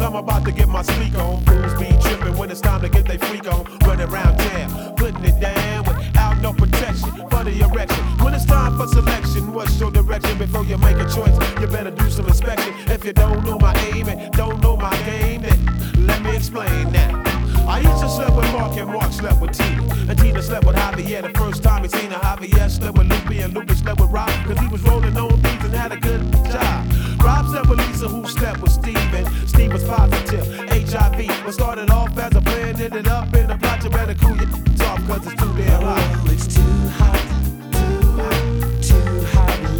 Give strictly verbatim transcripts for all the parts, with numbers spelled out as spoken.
I'm about to get my speak on. Fools be tripping when it's time to get they freak on. Running around town, putting it down without no protection for the erection. When it's time for selection, what's your direction? Before you make a choice, you better do some inspection. If you don't know my aim and don't know my game, then let me explain that. I used to slept with Mark and Mark slept with Tina. And Tina slept with Javier the first time he seen her. Javier slept with Lupe and Lupe slept with Rob, cause he was rolling on beats and had a good job. Rob slept with Lisa, who slept with Steve, and Steve was positive H I V. What started off as a plan ended up in a plot. You better cool your off cause it's too damn hot. Oh, it's too hot, too hot, too hot,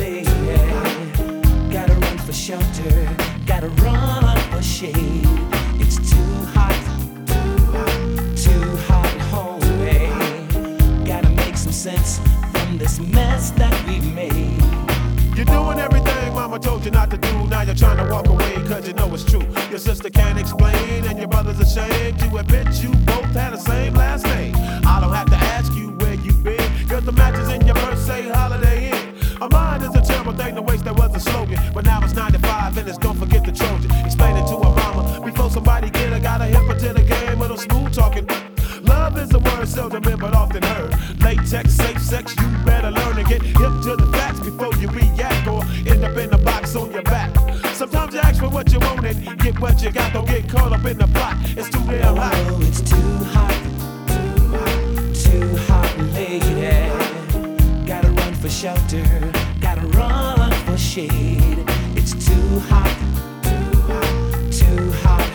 lady. Gotta run for shelter, gotta run for shade. It's too hot, too hot, too hot, homie. Gotta make some sense from this mess that we made. You're doing everything mama told you not to do. Now you're trying to walk away cause you know it's true. Your sister can't explain and your brother's ashamed to admit you both had the same last name. I don't have to ask you where you've been, cause the matches in your purse say Holiday Inn. A mind is a terrible thing to waste, that was a slogan. But now it's ninety-five and it's don't forget the Trojan. Explain it to her mama before somebody get her. Got a hip her to the game with a smooth talking. Love is a word seldom heard but often heard. Latex, safe sex, you better learn to get hip to the facts before you react or end up in the box on your back. Sometimes you ask for what you want and get what you got. Don't get caught up in the plot, it's too damn hot. Oh, it's too hot, too hot, too hot, lady. Gotta run for shelter, gotta run for shade. It's too hot, too hot, too hot,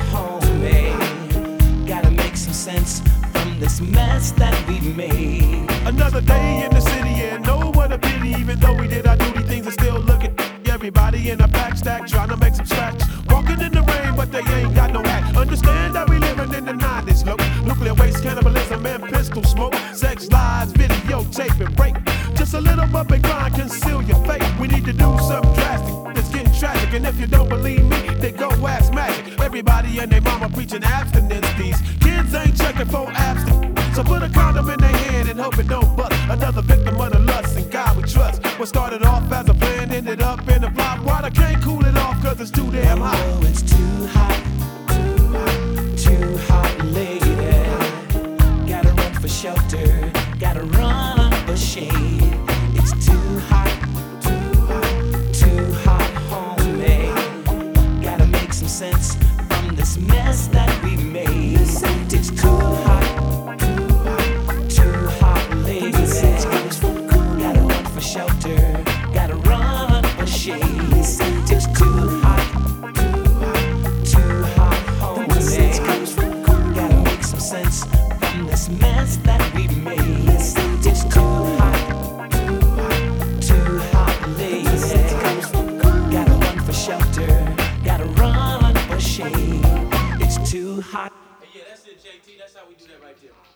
homie. Gotta make some sense from this mess that we made. Another day in the city and no what a pity. Even though we did our duty, things are still looking. Everybody in a pack stack trying to make some scratch. Walking in the rain, but they ain't got no hat. Understand that we living in the nineties, look. Nuclear waste, cannibalism, and pistol smoke. Sex, lies, videotape, and rape. Just a little bump and grind, conceal your fate. We need to do something drastic. It's getting tragic, and if you don't believe me, then go ask Magic. Everybody and their mama preaching abstinence. These kids ain't checking for abstinence. So put a condom in their hand and hope it don't bust. Another victim of the lust and God we trust. What started off as a plan ended up in a plot. Water can't cool it off cause it's too damn hot. Oh, it's too hot, too hot, too hot, lady. Gotta run for shelter, gotta run for shade. It's too hot, too hot, too hot, homie. Gotta make some sense from this mess that we made. It's too hot, too hot, too hot, lady. Gotta run for shelter, gotta run for shade. It's too hot, too hot, too hot, homie. Gotta make some sense from this mess that we made. It's too hot, too hot, too hot, lady. Gotta run for shelter, gotta run for shade. It's too hot. Hey, yeah, that's it, J T. That's how we do that right there.